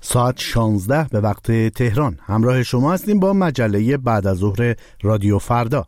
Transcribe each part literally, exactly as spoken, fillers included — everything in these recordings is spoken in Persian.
ساعت شانزده به وقت تهران. همراه شما هستیم با مجله بعد از ظهر رادیو فردا.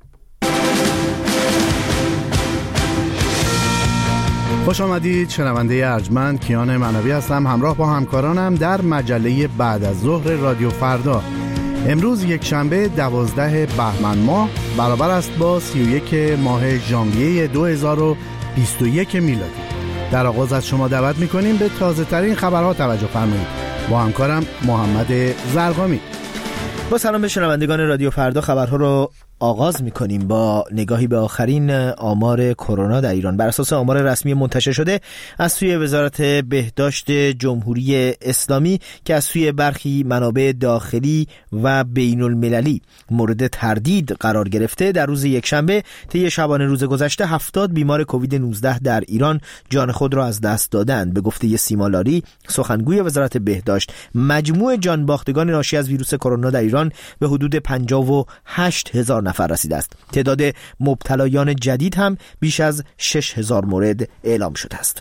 خوش آمدید شنونده ارجمند. کیان منوی هستم همراه با همکارانم در مجله بعد از ظهر رادیو فردا. امروز یک شنبه دوازده بهمن ماه برابر است با سی و یک ماه ژانویه دو هزار و بیست و یک میلادی. در آغاز از شما دعوت می‌کنیم به تازه ترین خبرها توجه فرمایید. با همکارم محمد زرقامی. با سلام به شنوندگان رادیو فردا، خبرها رو آغاز می‌کنیم با نگاهی به آخرین آمار کرونا در ایران. بر اساس آمار رسمی منتشر شده از سوی وزارت بهداشت جمهوری اسلامی که از سوی برخی منابع داخلی و بین المللی مورد تردید قرار گرفته، در روز یکشنبه طی شبانه روز گذشته هفتاد بیمار کووید نوزده در ایران جان خود را از دست دادند. به گفته سیما لاری، سخنگوی وزارت بهداشت، مجموع جان باختگان ناشی از ویروس کرونا در ایران به حدود پنجاه و هشت هزار نفر رسیده است. تعداد مبتلایان جدید هم بیش از شش هزار مورد اعلام شده است.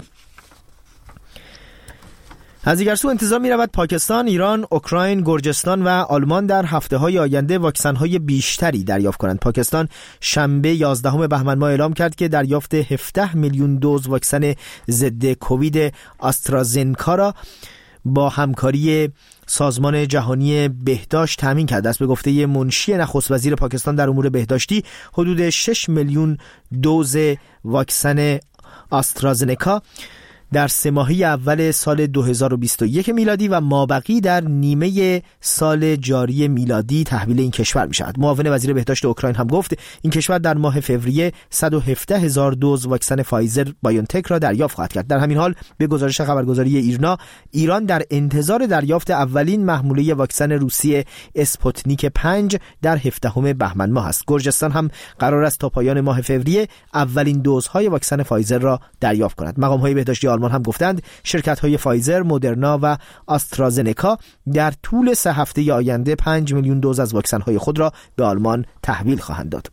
از دیگر سو انتظار می رود پاکستان، ایران، اوکراین، گرجستان و آلمان در هفته های آینده واکسن های بیشتری دریافت کنند. پاکستان شنبه یازدهم بهمن ماه اعلام کرد که دریافت هفده میلیون دوز واکسن ضد کووید آسترازنکا را با همکاری سازمان جهانی بهداشت تامین کرده است. به گفته منشی نخست وزیر پاکستان در امور بهداشتی، حدود شش میلیون دوز واکسن آسترازنکا در سه ماهه اول سال دو هزار و بیست و یک میلادی و مابقی در نیمه سال جاری میلادی تحویل این کشور می شود. معاون وزیر بهداشت اوکراین هم گفت این کشور در ماه فوریه صد و هفده هزار دوز واکسن فایزر بایونتک را دریافت خواهد کرد. در همین حال به گزارش خبرگزاری ایرنا، ایران در انتظار دریافت اولین محموله واکسن روسی اسپوتنیک پنج در هفدهم بهمن ماه است. گرجستان هم قرار است تا پایان ماه فوریه اولین دوزهای واکسن فایزر را دریافت کند. مقام‌های بهداشتی آلمان هم گفتند شرکت‌های فایزر، مدرنا و آسترازنکا در طول سه هفته آینده پنج میلیون دوز از واکسن‌های خود را به آلمان تحویل خواهند داد.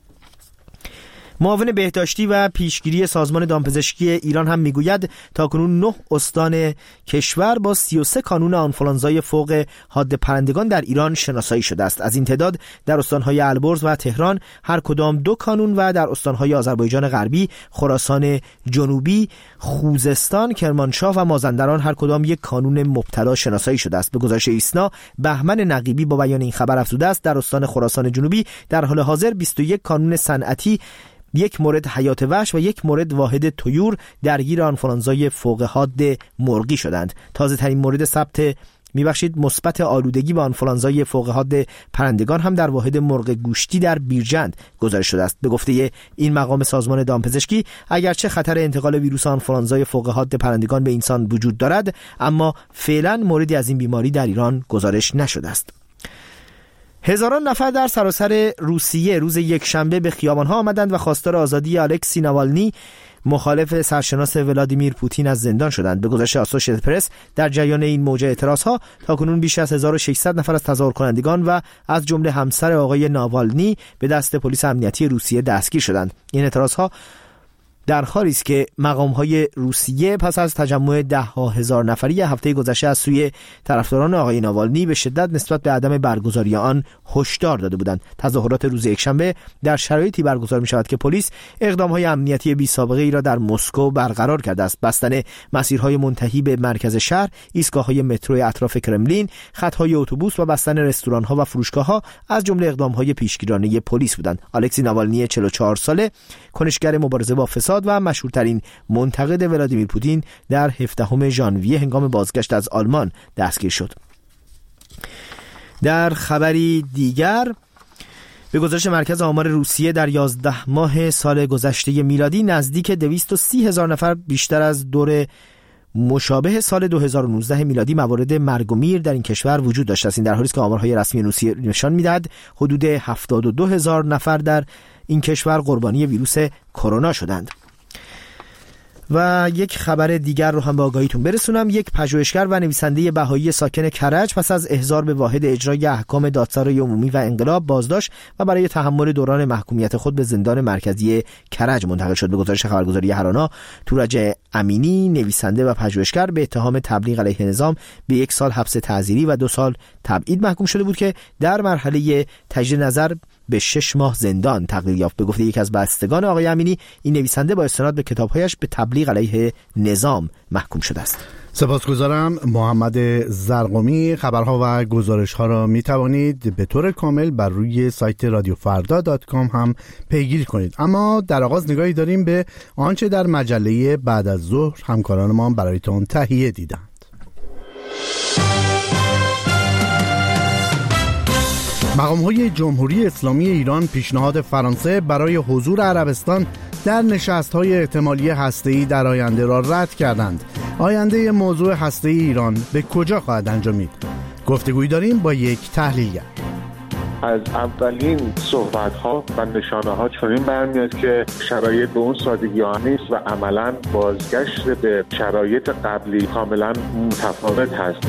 معاون بهداشتی و پیشگیری سازمان دامپزشکی ایران هم میگوید تاکنون نه استان کشور با سی و سه کانون آنفولانزای فوق حاد پرندگان در ایران شناسایی شده است. از این تعداد در استانهای البرز و تهران هر کدام دو کانون و در استانهای آذربایجان غربی، خراسان جنوبی، خوزستان، کرمانشاه و مازندران هر کدام یک کانون مبتلا شناسایی شده است. به گزارش ایسنا، بهمن نقیبی با بیان این خبر افزوده است در استان خراسان جنوبی در حال حاضر بیست و یک کانون صنعتی، یک مورد حیات وحش و یک مورد واحد طیور درگیر آنفولانزای فوق حاد مرغی شدند. تازه ترین مورد ثبت میبخشید مثبت آلودگی با آنفولانزای فوق حاد پرندگان هم در واحد مرغ گوشتی در بیرجند گزارش شده است. به گفته این مقام سازمان دامپزشکی، اگرچه خطر انتقال ویروس آنفولانزای فوق حاد پرندگان به انسان وجود دارد، اما فعلا موردی از این بیماری در ایران گزارش نشده است. هزاران نفر در سراسر روسیه روز یکشنبه به خیابان‌ها آمدند و خواستار آزادی الکسی ناوالنی، مخالف سرشناس ولادیمیر پوتین، از زندان شدند. به گزارش آسوشیتد پرس، در جریان این موج اعتراضها تاکنون بیش از هزار و ششصد نفر از تظاهر کنندگان و از جمله همسر آقای ناوالنی به دست پلیس امنیتی روسیه دستگیر شدند. این اعتراضها در حالی است که مقام‌های روسیه پس از تجمع ده ها هزار نفری هفته گذشته از سوی طرفداران آقای ناوالنی به شدت نسبت به عدم برگزاری آن هشدار داده بودند. تظاهرات روز یکشنبه در شرایطی برگزار می‌شود که پلیس اقدام‌های امنیتی بی سابقه ای را در مسکو برقرار کرده است. بستن مسیرهای منتهی به مرکز شهر، ایستگاه‌های مترو اطراف کرملین، خط‌های اتوبوس و بستن رستوران‌ها و فروشگاه‌ها از جمله اقدام‌های پیشگیرانه پلیس بودند. الکسی ناوالنی چهل و چهار ساله، کنشگر مبارزه با فساد و مشهورترین منتقد ولادیمیر پوتین، در هفدهم ژانویه هنگام بازگشت از آلمان دستگیر شد. در خبری دیگر، به گزارش مرکز آمار روسیه در یازده ماه سال گذشته میلادی نزدیک دویست و سی هزار نفر بیشتر از دور مشابه سال دو هزار و نوزده میلادی موارد مرگ و میر در این کشور وجود داشته است. این در حالی است که آمارهای رسمی روسیه نشان می‌دهد حدود هفتاد و دو هزار نفر در این کشور قربانی ویروس کرونا شدند. و یک خبر دیگر رو هم به آگاهیتون برسونم. یک پژوهشگر و نویسنده بهایی ساکن کرج پس از احضار به واحد اجرایی احکام دادسرای عمومی و انقلاب بازداشت و برای تحمل دوران محکومیت خود به زندان مرکزی کرج منتقل شد. به گزارش خبرگزاری هرانا، تورج امینی نویسنده و پژوهشگر به اتهام تبلیغ علیه نظام به یک سال حبس تعزیری و دو سال تبعید محکوم شده بود که در مرحله تجدید نظر به شش ماه زندان تغییر یافت. به گفته یک از بستگان آقای امینی، این نویسنده با استناد به کتاب‌هایش به تبلیغ علیه نظام محکوم شده است. سپاسگزارم محمد زرقمی. خبرها و گزارش‌ها را می توانید به طور کامل بر روی سایت رادیو فردا دات کام هم پیگیری کنید. اما در آغاز نگاهی داریم به آنچه در مجله بعد از ظهر همکاران ما برایتان تهیه دیدند. مقام‌های جمهوری اسلامی ایران پیشنهاد فرانسه برای حضور عربستان در نشست‌های احتمالی هسته‌ای در آینده را رد کردند. آینده موضوع هسته‌ای ایران به کجا خواهد انجامید؟ گفتگویی داریم با یک تحلیلگر. از اولین صحبت‌ها و نشانه‌ها چنین برمیاد که شرایط به اون سادگی ها نیست و عملاً بازگشت به شرایط قبلی کاملاً متفاوت هست.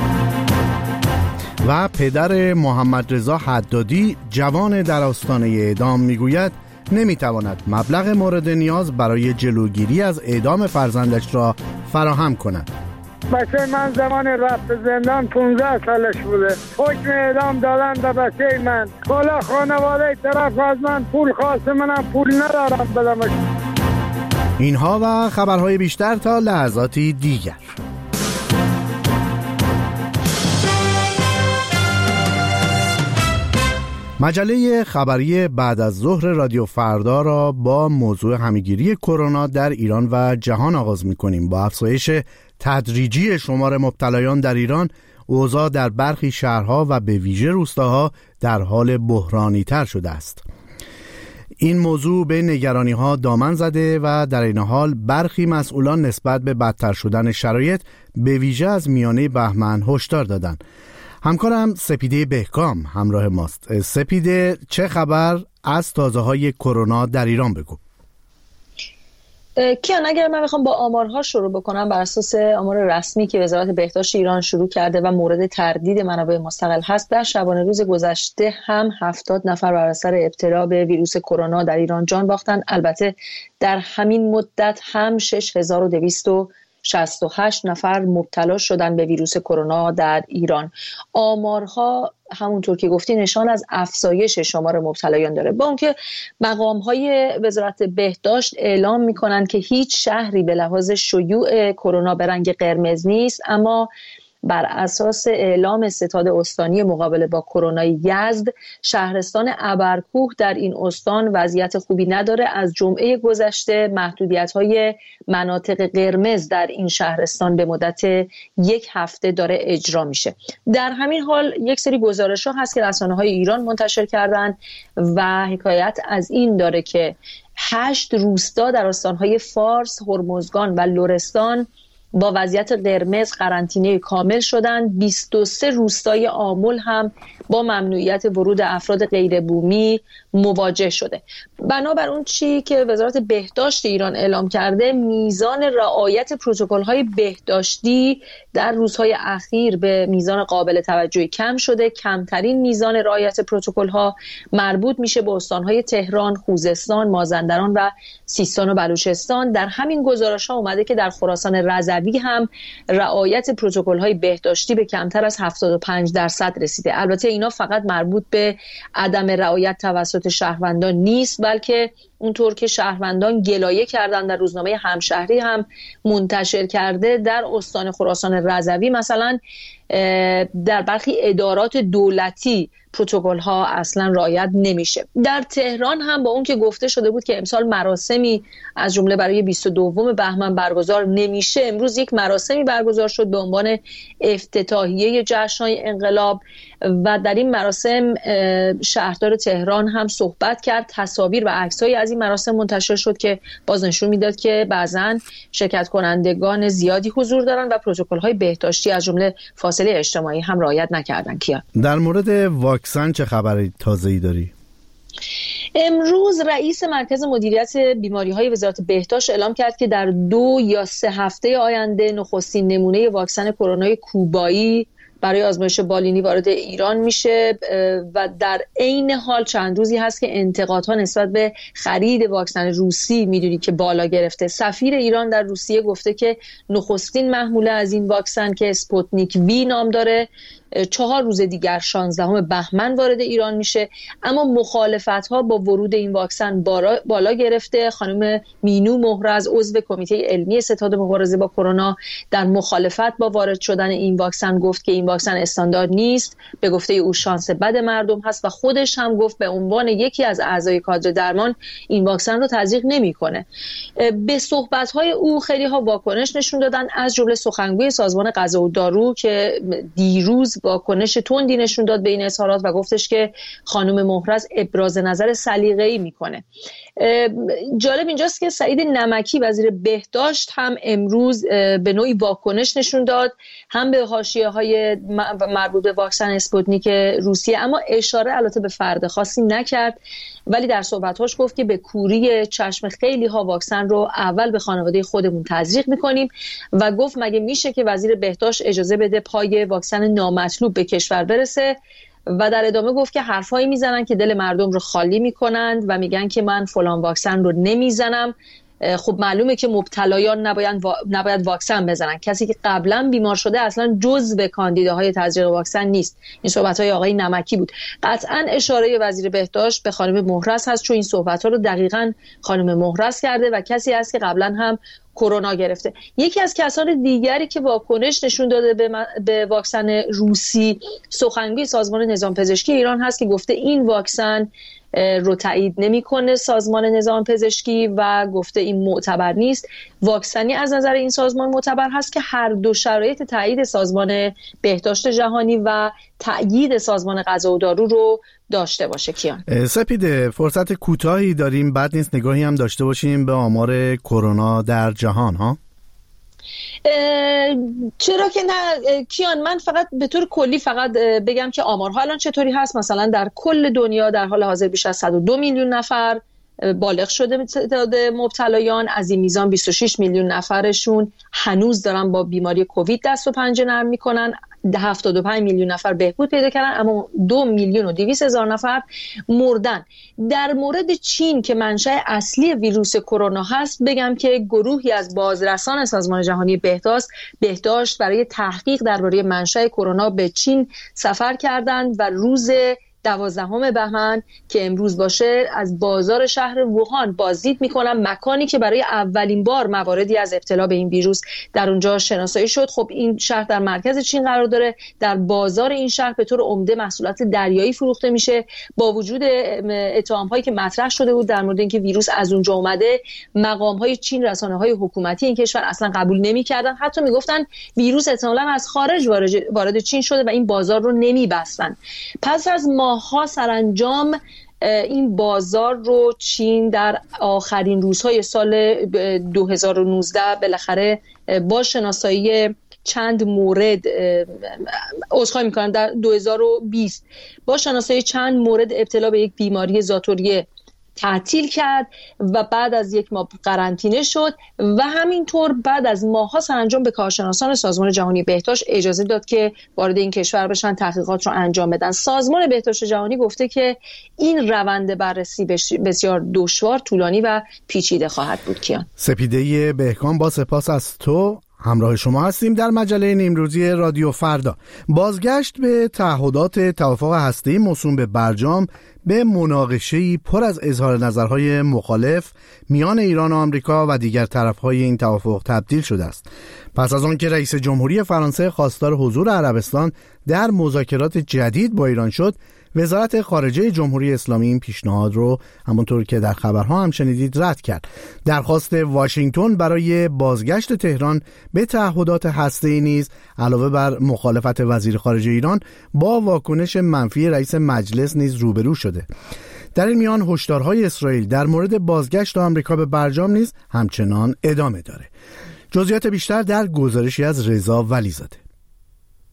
و پدر محمد رضا حدادی جوان در آستانه اعدام میگوید نمیتواند مبلغ مورد نیاز برای جلوگیری از اعدام فرزندش را فراهم کند. بچه من زمان رفت زندان پانزده سالش بوده، حکم اعدام دادن به بچه من. کلا خانواده طرف از من پول خواست، منم پول ندارم بدمش. اینها و خبرهای بیشتر تا لحظاتی دیگر. مجله خبری بعد از ظهر رادیو فردا را با موضوع همه‌گیری کرونا در ایران و جهان آغاز می‌کنیم. با افزایش تدریجی شمار مبتلایان در ایران، اوضاع در برخی شهرها و به ویژه روستاها در حال بحرانی تر شده است. این موضوع به نگرانی‌ها دامن زده و در این حال برخی مسئولان نسبت به بدتر شدن شرایط به ویژه از میانه بهمن هشدار دادند. همکارم سپیده بهکام همراه ماست. سپیده، چه خبر از تازه های کرونا در ایران بگو؟ کیان، اگر من بخوام با آمارها شروع بکنم، بر اساس آمار رسمی که وزارت بهداشت ایران شروع کرده و مورد تردید منابع مستقل هست، در شبانه روز گذشته هم هفتاد نفر بر اثر ابتلا به ویروس کرونا در ایران جان باختند. البته در همین مدت هم شش هزار و دویست و شصت و هشت نفر مبتلا شدن به ویروس کرونا در ایران. آمارها همونطور که گفتی نشان از افزایش شمار مبتلایان داره، با اونکه مقام‌های وزارت بهداشت اعلام می‌کنند که هیچ شهری به لحاظ شیوع کرونا به رنگ قرمز نیست، اما بر اساس اعلام ستاد استانی مقابله با کرونا یزد، شهرستان ابرکوه در این استان وضعیت خوبی نداره. از جمعه گذشته محدودیت‌های مناطق قرمز در این شهرستان به مدت یک هفته داره اجرا میشه. در همین حال یک سری گزارش‌ها هست که رسانه‌های ایران منتشر کردن و حکایت از این داره که هشت روستا در استان‌های فارس، هرمزگان و لرستان با وضعیت قرمز قرنطینه کامل شدند. بیست و سه روستای آمل هم با ممنوعیت ورود افراد غیر بومی مواجه شده. بنابر اون چی که وزارت بهداشت ایران اعلام کرده، میزان رعایت پروتکل‌های بهداشتی در روزهای اخیر به میزان قابل توجهی کم شده. کمترین میزان رعایت پروتکل‌ها مربوط میشه به استان‌های تهران، خوزستان، مازندران و سیستان و بلوچستان. در همین گزارش‌ها اومده که در خراسان رضوی هم رعایت پروتکل‌های بهداشتی به کمتر از هفتاد و پنج درصد رسیده. البته اینا فقط مربوط به عدم رعایت توسط شهروندان نیست، بلکه اونطور که شهروندان گلایه کردن در روزنامه همشهری هم منتشر کرده، در استان خراسان رضوی مثلا در برخی ادارات دولتی پروتکل ها اصلا رعایت نمیشه. در تهران هم با اون که گفته شده بود که امسال مراسمی از جمله برای بیست و دوم بهمن برگزار نمیشه، امروز یک مراسمی برگزار شد به عنوان افتتاحیه جشن‌های انقلاب و در این مراسم شهردار تهران هم صحبت کرد. تصاویر و عکس‌های از این مراسم منتشر شد که باز نشون میداد که بعضن شرکت کنندگان زیادی حضور دارن و پروتکل‌های بهداشتی از جمله فاصله اجتماعی هم رعایت نکردن. کیا در مورد واکسن چه خبری تازه‌ای داری؟ امروز رئیس مرکز مدیریت بیماری‌های وزارت بهداشت اعلام کرد که در دو یا سه هفته آینده نخستین نمونه واکسن کرونا کوبایی برای آزمایش بالینی وارد ایران میشه و در عین حال چند روزی هست که انتقادها نسبت به خرید واکسن روسی میدونی که بالا گرفته. سفیر ایران در روسیه گفته که نخستین محموله از این واکسن که اسپوتنیک وی نام داره چهار روز دیگر شانزدهم بهمن وارد ایران میشه، اما مخالفت‌ها با ورود این واکسن بالا گرفته. خانم مینو مهرز عضو کمیته علمی ستاد مبارزه با کرونا در مخالفت با وارد شدن این واکسن گفت که این واکسن استاندارد نیست، به گفته او شانس بد مردم هست و خودش هم گفت به عنوان یکی از اعضای کادر درمان این واکسن رو تزریق نمی‌کنه. به صحبت‌های او خیلی‌ها واکنش نشون دادن، از جمله سخنگوی سازمان غذا و دارو که دیروز واکنش تندی نشون داد به این اظهارات و گفتش که خانم مهرز ابراز نظر سلیقه‌ای میکنه. جالب اینجاست که سعید نمکی وزیر بهداشت هم امروز به نوعی واکنش نشون داد، هم به حاشیه‌های مربوط به واکسن اسپوتنیک روسیه، اما اشاره البته به فرد خاصی نکرد، ولی در صحبت‌هاش گفت که به کوری چشم خیلی ها واکسن رو اول به خانواده خودمون تزریق میکنیم و گفت مگه میشه که وزیر بهداشت اجازه بده پای واکسن نامطلوب به کشور برسه، و در ادامه گفت که حرفایی میزنن که دل مردم رو خالی میکنند و میگن که من فلان واکسن رو نمیزنم. خب معلومه که مبتلایان نباید, وا... نباید واکسن بزنن. کسی که قبلا بیمار شده اصلا جزو کاندیداهای تزریق واکسن نیست. این صحبت‌های آقای نمکی بود. قطعا اشاره وزیر بهداشت به خانم مهرز هست، چون این صحبت‌ها رو دقیقاً خانم مهرز کرده و کسی هست که قبلا هم کرونا گرفته. یکی از کسان دیگری که واکنش نشون داده به, من... به واکسن روسی سخنگوی سازمان نظام پزشکی ایران هست که گفته این واکسن رو تایید نمی‌کنه سازمان نظام پزشکی و گفته این معتبر نیست. واکسنی از نظر این سازمان معتبر هست که هر دو شرایط تایید سازمان بهداشت جهانی و تایید سازمان غذا و دارو رو داشته باشه. کیان سپیده، فرصت کوتاهی داریم، بعد نیست نگاهی هم داشته باشیم به آمار کرونا در جهان ها؟ چرا که نه کیان، من فقط به طور کلی فقط بگم که آمارها الان چطوری هست. مثلا در کل دنیا در حال حاضر بیش از صد و دو میلیون نفر بالغ شده تعداد مبتلایان، از این میزان بیست و شش میلیون نفرشون هنوز دارن با بیماری کووید دست و پنجه نرم میکنن، هفتاد و پنج میلیون نفر بهبود پیدا کردن، اما دو میلیون و دویست هزار نفر مردن. در مورد چین که منشأ اصلی ویروس کرونا هست بگم که گروهی از بازرسان سازمان جهانی بهداشت بهداشت برای تحقیق درباره منشأ کرونا به چین سفر کردند و روز دوازدهم بهمن که امروز باشه از بازار شهر ووهان بازدید میکنن، مکانی که برای اولین بار مواردی از ابتلا به این ویروس در اونجا شناسایی شد. خب این شهر در مرکز چین قرار داره، در بازار این شهر به طور عمده محصولات دریایی فروخته میشه. با وجود اتهام‌هایی که مطرح شده بود در مورد اینکه ویروس از اونجا اومده، مقام‌های چین، رسانه‌های حکومتی این کشور اصلا قبول نمی‌کردن، حتی میگفتن ویروس احتمالاً از خارج وارد چین شده و این بازار رو نمی‌بستن. پس از ماها سرانجام این بازار رو چین در آخرین روزهای سال دو هزار و نوزده بالاخره با شناسایی چند مورد عذرخواهی میکنم در دو هزار و بیست با شناسایی چند مورد ابتلا به یک بیماری ذات‌الریه تعطیل کرد و بعد از یک ماه قرنطینه شد و همینطور بعد از ماه‌ها سرانجام به کارشناسان سازمان جهانی بهداشت اجازه داد که وارد این کشور بشن، تحقیقات رو انجام بدن. سازمان بهداشت جهانی گفته که این روند بررسی بسیار دشوار، طولانی و پیچیده خواهد بود. کیان سپیده بهکام، با سپاس از تو همراه شما هستیم در مجله نیمروزی رادیو فردا. بازگشت به تعهدات توافق هسته‌ای موسوم به برجام به مناقشه‌ای پر از اظهار نظرهای مخالف میان ایران و آمریکا و دیگر طرف‌های این توافق تبدیل شده است. پس از آن که رئیس جمهوری فرانسه خواستار حضور عربستان در مذاکرات جدید با ایران شد، وزارت خارجه جمهوری اسلامی این پیشنهاد رو همونطور که در خبرها هم شنیدید رد کرد. درخواست واشنگتن برای بازگشت تهران به تعهدات هسته‌ای نیز علاوه بر مخالفت وزیر خارجه ایران با واکنش منفی رئیس مجلس نیز روبرو شده. در این میان هشدارهای اسرائیل در مورد بازگشت آمریکا به برجام نیز همچنان ادامه داره. جزئیات بیشتر در گزارشی از رضا ولیزاده.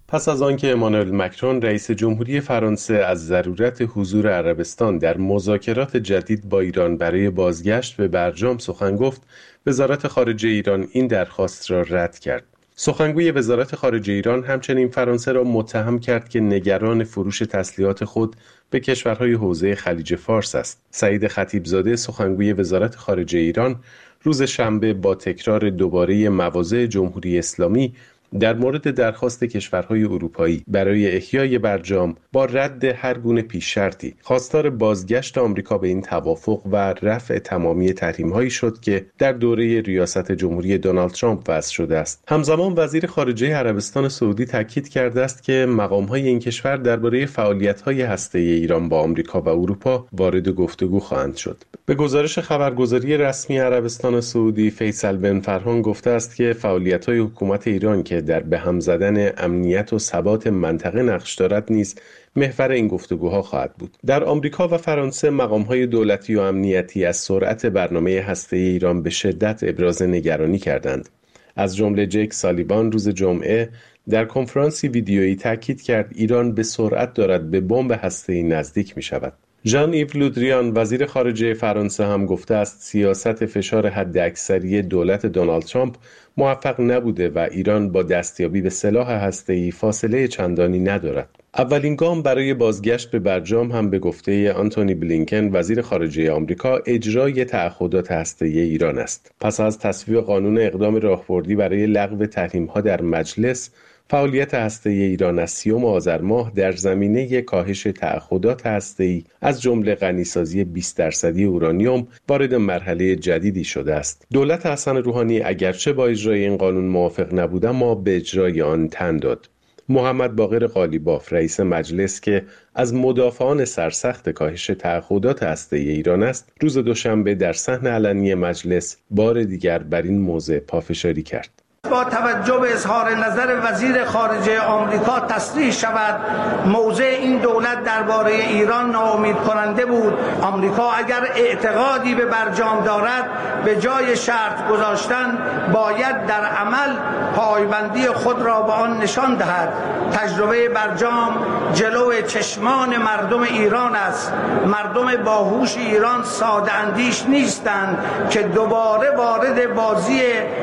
پس از آنکه امانوئل مکرون رئیس جمهوری فرانسه از ضرورت حضور عربستان در مذاکرات جدید با ایران برای بازگشت به برجام سخن گفت، وزارت خارجه ایران این درخواست را رد کرد. سخنگوی وزارت خارجه ایران همچنین فرانسه را متهم کرد که نگران فروش تسلیحات خود به کشورهای حوزه خلیج فارس است. سعید خطیبزاده سخنگوی وزارت خارجه ایران روز شنبه با تکرار دوباره مواضع جمهوری اسلامی در مورد درخواست کشورهای اروپایی برای احیای برجام با رد هر گونه پیش شرطی خواستار بازگشت آمریکا به این توافق و رفع تمامی تحریم‌هایی شد که در دوره ریاست جمهوری دونالد ترامپ وضع شده است. همزمان وزیر خارجه عربستان سعودی تاکید کرده است که مقام‌های این کشور درباره فعالیت‌های هسته‌ای ایران با آمریکا و اروپا وارد گفتگو خواهند شد. به گزارش خبرگزاری رسمی عربستان سعودی، فیصل بن فرهان گفته است که فعالیت‌های حکومت ایران که در به هم زدن امنیت و ثبات منطقه نقش دارد نیز محور این گفتگوها خواهد بود. در آمریکا و فرانسه مقام‌های دولتی و امنیتی از سرعت برنامه هسته‌ای ایران به شدت ابراز نگرانی کردند. از جمله جک سالیوان روز جمعه در کنفرانسی ویدیویی تاکید کرد ایران به سرعت دارد به بمب هسته‌ای نزدیک می‌شود. ژان ایو لودریان وزیر خارجه فرانسه هم گفته است سیاست فشار حداکثری دولت دونالد ترامپ موفق نبوده و ایران با دستیابی به سلاح هسته‌ای فاصله چندانی ندارد. اولین گام برای بازگشت به برجام هم به گفته آنتونی بلینکن وزیر خارجه آمریکا اجرای تعهدات هسته‌ای ایران است. پس از تصویب قانون اقدام راهبردی برای لغو تحریم‌ها در مجلس، فعالیت هسته‌ای ایران از سیوم آذر ماه در زمینه کاهش تعهدات هسته‌ای از جمله غنیسازی بیست درصدی اورانیوم وارد مرحله جدیدی شده است. دولت حسن روحانی اگرچه با اجرای این قانون موافق نبود اما به اجرای آن تن داد. محمد باقر قالیباف رئیس مجلس که از مدافعان سرسخت کاهش تعهدات هسته‌ای ایران است، روز دوشنبه در صحن علنی مجلس بار دیگر بر این موضوع پافشاری کرد. با توجه به اظهار نظر وزیر خارجه آمریکا تصریح شود موضع این دولت درباره ایران ناامید کننده بود. آمریکا اگر اعتقادی به برجام دارد به جای شرط گذاشتن باید در عمل پایبندی خود را به آن نشان دهد. تجربه برجام جلو چشمان مردم ایران است. مردم باهوش ایران ساده اندیش نیستند که دوباره وارد بازی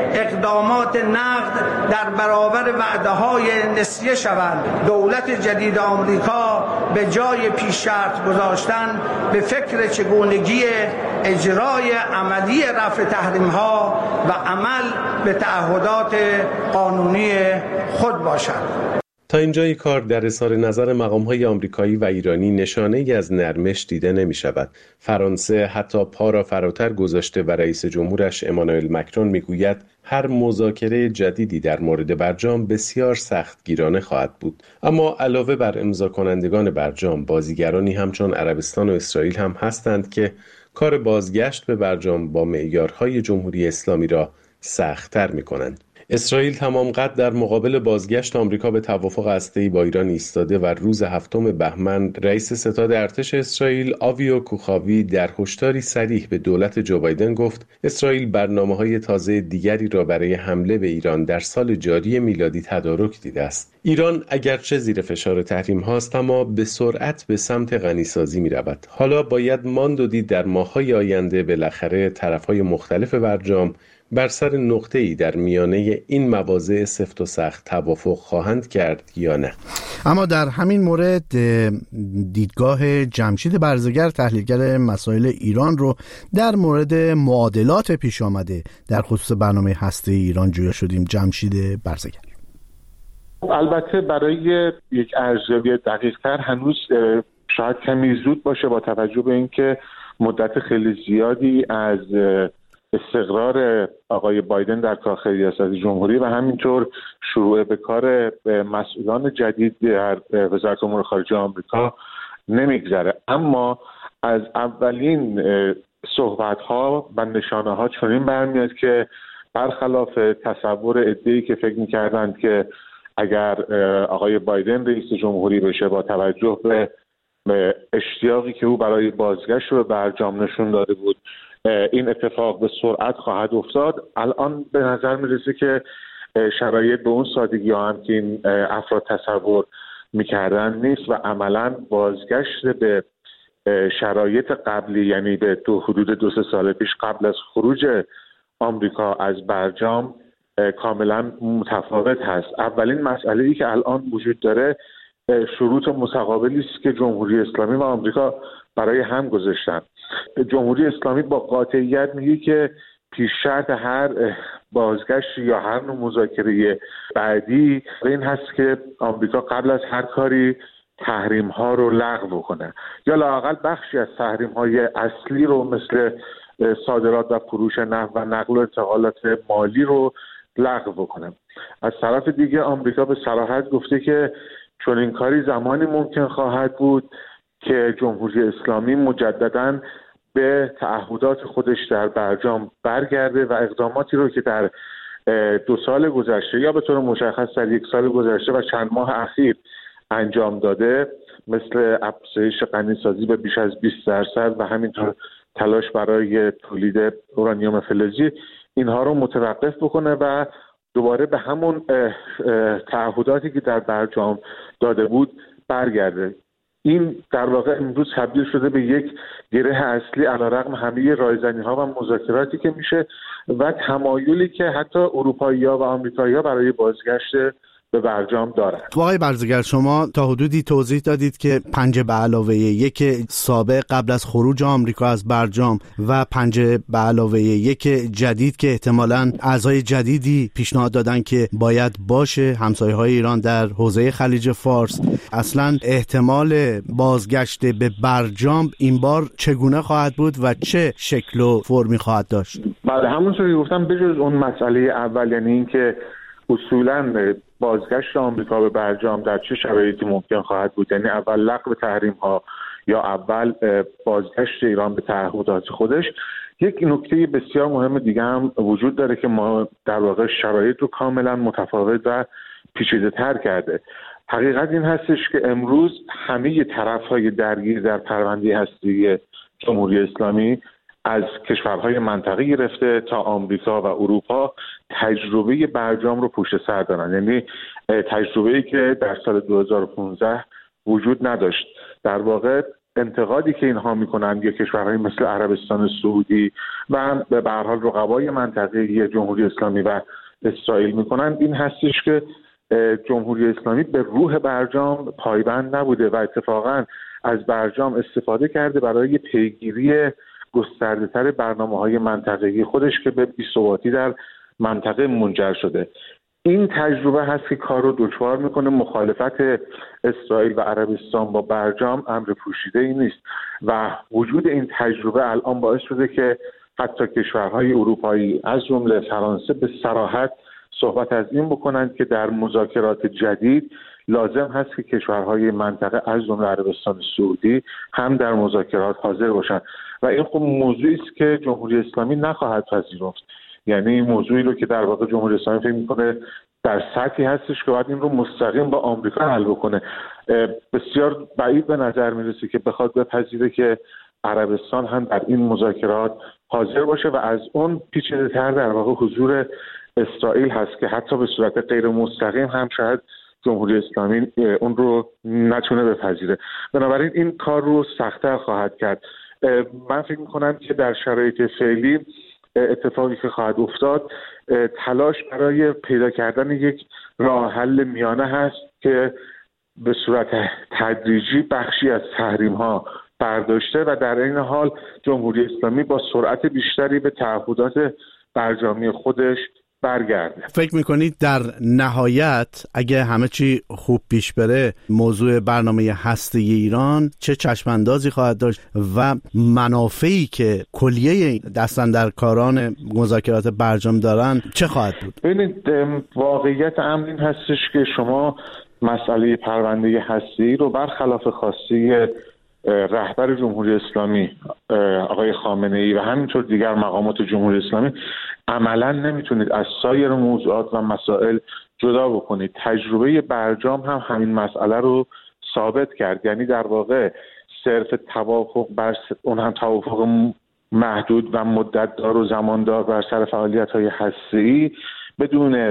اقدامات نقد در برابر وعده‌های نسیه شوند. دولت جدید آمریکا به جای پیش شرط گذاشتن به فکر چگونگی اجرای عملی رفع تحریم‌ها و عمل به تعهدات قانونی خود باشد. تا اینجای کار در اظهار نظر مقام‌های آمریکایی و ایرانی نشانه‌ای از نرمش دیده نمی‌شود. فرانسه حتی پا را فراتر گذاشته و رئیس جمهورش امانوئل مکرون می‌گوید هر مذاکره جدیدی در مورد برجام بسیار سختگیرانه خواهد بود. اما علاوه بر امضا کنندگان برجام، بازیگرانی همچون عربستان و اسرائیل هم هستند که کار بازگشت به برجام با معیارهای جمهوری اسلامی را سخت‌تر می‌کنند. اسرائیل تمام قد در مقابل بازگشت آمریکا به توافق هسته‌ای با ایران ایستاده و روز هفتم بهمن رئیس ستاد ارتش اسرائیل آویو کوخاوی در هشداری صریح به دولت جو بایدن گفت اسرائیل برنامه‌های تازه دیگری را برای حمله به ایران در سال جاری میلادی تدارک دیده است. ایران اگرچه زیر فشار تحریم هاست اما به سرعت به سمت غنیسازی می رود. حالا باید ماند و دید در ماه‌های آینده بالاخره طرف‌های مختلف برجام بر سر نقطه‌ای در میانه این مواضع سفت و سخت توافق خواهند کرد یا نه. اما در همین مورد دیدگاه جمشید برزگر تحلیلگر مسائل ایران رو در مورد معادلات پیش آمده در خصوص برنامه هسته‌ای ایران جویا شدیم. جمشید برزگر: البته برای یک ارزیابی دقیق‌تر هنوز شاید کمی زود باشه با توجه به اینکه مدت خیلی زیادی از استقرار آقای بایدن در کاخ ریاست جمهوری و همینطور شروع به کار مسئولان جدید در وزارت امور خارجه آمریکا نمیگذره. اما از اولین صحبت‌ها و نشانه‌ها چنین برمیاد که برخلاف تصور عده‌ای که فکر می‌کردند که اگر آقای بایدن رئیس جمهوری بشه با توجه به اشتیاقی که او برای بازگشت رو به برجام نشون داده بود این اتفاق به سرعت خواهد افتاد، الان به نظر میرسه که شرایط به اون سادگی ها هم که این افراد تصور میکردن نیست و عملا بازگشت به شرایط قبلی، یعنی به دو حدود دو سه سال پیش قبل از خروج آمریکا از برجام کاملا متفاوت هست. اولین مسئله ای که الان وجود داره شروط متقابلی است که جمهوری اسلامی و آمریکا برای هم گذاشتن. جمهوری اسلامی با قاطعیت میگه که پیش شرط هر بازگشت یا هر نوع مذاکره بعدی این هست که آمریکا قبل از هر کاری تحریم ها رو لغو کنه یا لااقل بخشی از تحریم های اصلی رو مثل صادرات و فروش نفت و نقل و انتقالات مالی رو لغو کنه. از طرف دیگه آمریکا به صراحت گفته که چون این کاری زمانی ممکن خواهد بود که جمهوری اسلامی مجدداً به تعهدات خودش در برجام برگرده و اقداماتی رو که در دو سال گذشته یا به طور مشخص در یک سال گذشته و چند ماه اخیر انجام داده، مثل افزایش غنیسازی به بیش از بیست درصد و همینطور تلاش برای تولید اورانیوم فلزی، اینها رو متوقف بکنه و دوباره به همون تعهداتی که در برجام داده بود برگرده. این در واقع امروز تبدیل شده به یک گره اصلی علیرغم همه رایزنی‌ها و مذاکراتی که میشه و تمایلی که حتی اروپایی‌ها و آمریکایی‌ها برای بازگشت به برجام دارند. آقای برزگر، شما تا حدودی توضیح دادید که پنج به علاوه یک سابق قبل از خروج آمریکا از برجام و پنج به علاوه یک جدید که احتمالاً اعضای جدیدی پیشنهاد دادن که باید باشه، همسایه‌های ایران در حوزه خلیج فارس. اصلاً احتمال بازگشت به برجام این بار چگونه خواهد بود و چه شکل و فرمی خواهد داشت؟ بله، همونطور که گفتم بجز اون مسئله اول، یعنی اینکه اصولاً بازگشت آمریکا به برجام در چه شرایطی ممکن خواهد بود، یعنی اول لغو تحریم ها یا اول بازگشت ایران به تعهدات خودش، یک نکته بسیار مهم دیگه هم وجود داره که ما در واقع شرایط رو کاملا متفاوت و پیچیده تر کرده. حقیقت این هستش که امروز همه طرف‌های درگیر در پرونده هسته‌ای جمهوری اسلامی از کشورهای منطقه گرفته تا آمریکا و اروپا تجربه برجام رو پشت سر دارن، یعنی تجربه‌ای که در سال دو هزار و پانزده وجود نداشت. در واقع انتقادی که اینها میکنن یا کشورهای مثل عربستان سعودی و به هر حال رقبای منطقه‌ای جمهوری اسلامی و اسرائیل میکنن این هستش که جمهوری اسلامی به روح برجام پایبند نبوده و اتفاقا از برجام استفاده کرده برای پیگیری گسترده‌تر برنامه‌های منطقه‌ای خودش که به بی‌ثباتی در منطقه منجر شده. این تجربه هست که کار رو دشوار میکنه. مخالفت اسرائیل و عربستان با برجام امر پوشیده‌ای نیست و وجود این تجربه الان باعث شده که حتی کشورهای اروپایی از جمله فرانسه به صراحت صحبت از این بکنند که در مذاکرات جدید لازم هست که کشورهای منطقه از جمله عربستان سعودی هم در مذاکرات حاضر باشند و این خب موضوعی است که جمهوری اسلامی نخواهد پذیرفت. یعنی موضوعی رو که در واقع جمهوری اسلامی فکر می‌کنه در سطحی هستش که باید این رو مستقیم با آمریکا حل بکنه. بسیار بعید به نظر میرسه که بخواد بپذیره که عربستان هم در این مذاکرات حاضر باشه و از اون پیچیده‌تر در واقع حضور اسرائیل هست که حتی به صورت غیر مستقیم هم شاید جمهوری اسلامی اون رو نتونه بپذیره. بنابراین این کار رو سخت‌تر خواهد کرد. من فکر می‌کنم که در شرایط فعلی اتفاقی که خواهد افتاد تلاش برای پیدا کردن یک راه حل میانه هست که به صورت تدریجی بخشی از تحریم‌ها برداشته و در این حال جمهوری اسلامی با سرعت بیشتری به تعهدات برجامی خودش برگرده. فکر میکنید در نهایت اگه همه چی خوب پیش بره موضوع برنامه هسته‌ای ایران چه چشماندازی خواهد داشت و منافعی که کلیه دستاندرکاران مذاکرات برجام دارن چه خواهد بود؟ ببینید واقعیت امر این هستش که شما مسئله پرونده هسته‌ای رو برخلاف خواسته رهبر جمهوری اسلامی آقای خامنه‌ای و همینطور دیگر مقامات جمهوری اسلامی عملا نمیتونید از سایر موضوعات و مسائل جدا بکنید. تجربه برجام هم همین مسئله رو ثابت کرد، یعنی در واقع صرف توافق بر اون هم توافق محدود و مدتدار و زماندار بر سر فعالیت‌های هسته‌ای بدون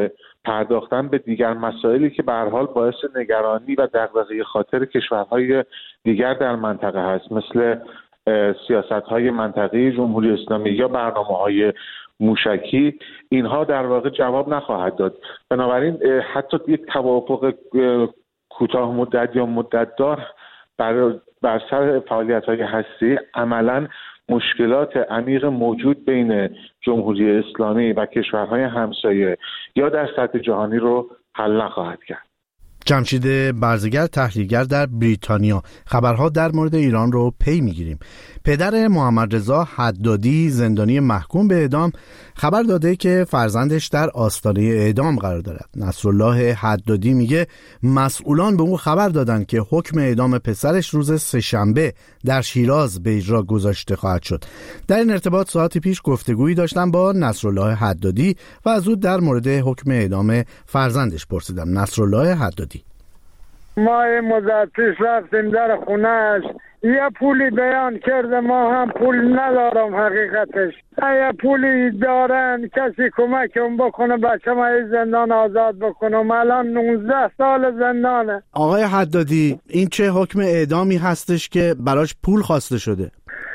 پرداختن به دیگر مسائلی که به هر حال باعث نگرانی و دغدغه خاطر کشورهای دیگر در منطقه هست، مثل سیاست‌های منطقه‌ای جمهوری اسلامی یا برنامه‌های موشکی، اینها در واقع جواب نخواهد داد. بنابراین حتی یک توافق کوتاه مدت یا مدت دار بر بر سر فعالیت‌های هسته‌ای عملاً مشکلات عمیق موجود بین جمهوری اسلامی و کشورهای همسایه یا در سطح جهانی رو حل نخواهد کرد. جمشید برزگر، تحلیلگر در بریتانیا. خبرها در مورد ایران رو پی میگیریم. پدر محمد رضا حدادی، زندانی محکوم به اعدام، خبر داده که فرزندش در آستانه اعدام قرار دارد. نصرالله حدادی میگه مسئولان به اون خبر دادن که حکم اعدام پسرش روز سه‌شنبه در شیراز به اجرا گذاشته خواهد شد. در این ارتباط ساعتی پیش گفتگویی داشتم با نصرالله حدادی و از او در مورد حکم اعدام فرزندش پرسیدم. نصرالله حدادی: ما مدت پیش رفتیم در خونهش، یه پولی بیان کرده، ما هم پول ندارم حقیقتش. یه پولی دارن کسی کمکم بکنه بچه ما از زندان آزاد بکنم. الان نوزده سال زندانه. آقای حدادی، این چه حکم اعدامی هستش که براش پول خواسته شده؟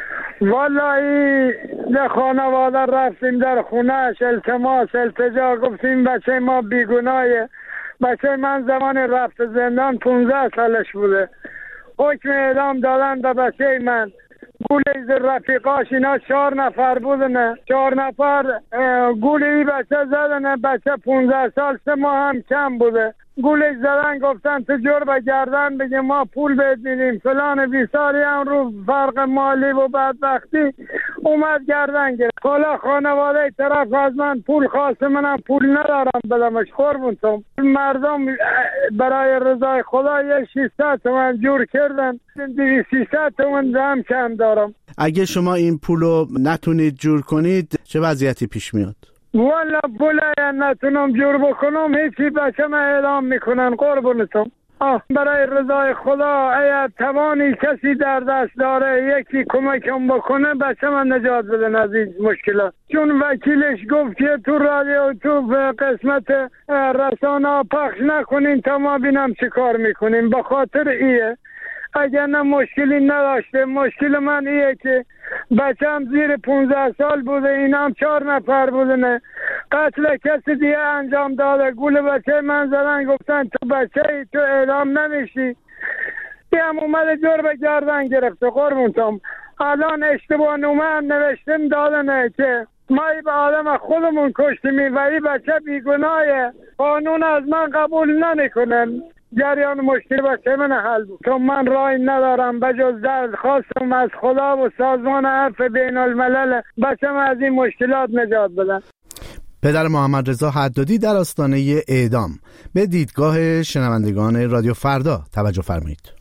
والله در خانواده رفتیم در خونهش، التماس التجا گفتیم بچه ما بیگناهه. بچه من زمان رفت زندان پونزده سالش بوده. حکم اعدام دادن به بچه من. گولی رفیقاش اینا چهار نفر بودن، چهار نفر گولی بچه زدن. بچه پونزده سال، سه ماه هم کم بوده. گولی زدن، گفتن تو جور به گردن بگه ما پول بهت میدیم فلان بیساری. هم رو فرق مالی و بدبختی اومد گردن گرفت. حالا خانواده طرف از من پول خواست، منم پول ندارم بدمش. قربونتم مردم برای رضای خدا یه ششصد تومن جور کردن، دویست سیصد تومن هم کم دارم. اگه شما این پولو نتونید جور کنید چه وضعیتی پیش میاد؟ والا بوله نتونم جور بکنم هیچی بچه من اعلام میکنن. قربونتم آه برای رضای خدا اگر توانی کسی در دست داره یکی کمکم بکنه بچه من نجات بدن از این مشکلات. چون وکیلش گفت که تو رادیو تو قسمت رسانه پخش نکنین تا ما بینم چه کار میکنین. به خاطر ایه اگر نه مشکلی نداشته. مشکل من ایه که بچم زیر پونزده سال بوده، اینا هم چهار نفر بودن. قتل کسی دیگه انجام داده. گول بچه من زدن، گفتن تو بچه ای تو اعدام نمیشی. این هم اومده جور به گردن گرفته. قربونتم الان اشتباه نومه هم نوشتیم دادنه که ما به آدم خودمون کشتیم و این بچه بیگناهه. قانون از من قبول نمیکنن. جریان مشکل بچه من حل بود. چون من رای ندارم بجز درخواستم از خدا و سازمان عفو بین الملل بچه من از این مشکلات نجات بدن. پدر محمد رضا حدادی در آستانه اعدام. به دیدگاه شنوندگان رادیو فردا توجه فرمایید.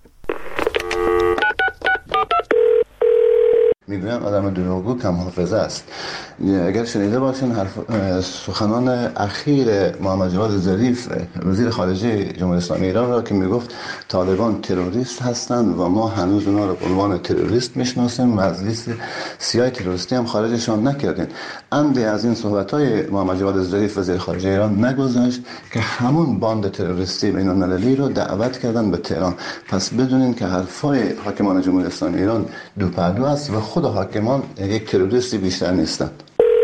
میگویم آدم دروغگو کم حافظه است. اگر شنیده باشین حرف سخنان اخیر محمد جواد ظریف وزیر خارجه جمهوری اسلامی ایران را که میگفت طالبان تروریست هستند و ما هنوز اونا را به عنوان تروریست میشناسیم و از لیست سیاه تروریستی هم خارجشان نکردیم. عمدی از این صحبت‌های محمد جواد ظریف وزیر خارجه ایران نگذاشت که همون باند تروریستی بین‌المللی رو دعوت کردن به تهران. پس بدونین که حرفای حاکمان جمهوری اسلامی ایران دو پهلو است و خود حاکمان یک تروریستی بیشتر نیستند.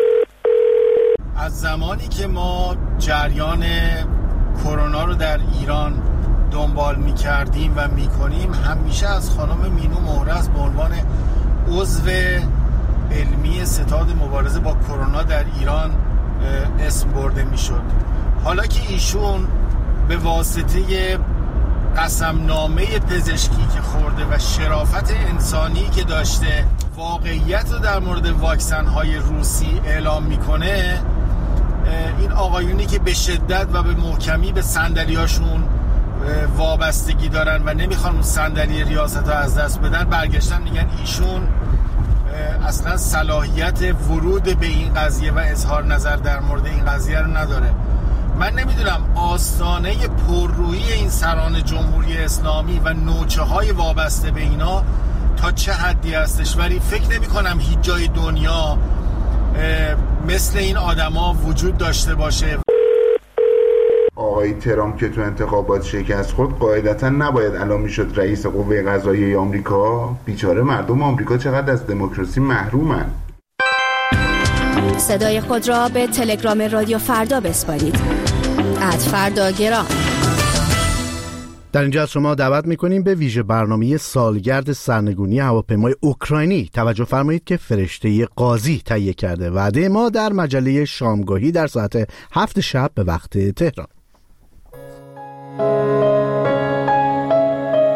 از زمانی که ما جریان کرونا رو در ایران دنبال می‌کردیم و می‌کنیم همیشه از خانم مینو مهرز به عنوان عضو علمی ستاد مبارزه با کرونا در ایران اسم برده می‌شد. حالا که ایشون به واسطه قسمنامه پزشکی که خورده و شرافت انسانی که داشته واقعیت رو در مورد واکسن‌های روسی اعلام میکنه، این آقایونی که به شدت و به محکمی به صندلیاشون وابستگی دارن و نمیخوان اون صندلی ریاست رو از دست بدن برگشتن میگن ایشون اصلا صلاحیت ورود به این قضیه و اظهار نظر در مورد این قضیه رو نداره. من نمیدونم آستانه پررویی این سران جمهوری اسلامی و نوچه های وابسته به اینا تا چه حدی هستش، ولی فکر نمی کنم هیچ جای دنیا مثل این آدما وجود داشته باشه. آقای ترامپ که تو انتخابات شکست خورد قاعدتا نباید الان میشد رئیس قوه قضاییه آمریکا. بیچاره مردم آمریکا چقدر از دموکراسی محرومن. صدای خود را به تلگرام رادیو فردا بسپارید. ات فردا گرام. در اینجا از شما دعوت میکنیم به ویژه برنامه سالگرد سرنگونی هواپیمای اوکراینی توجه فرمایید که فرشته قاضی تهیه کرده. وعده ما در مجله شامگاهی در ساعت هفت شب به وقت تهران.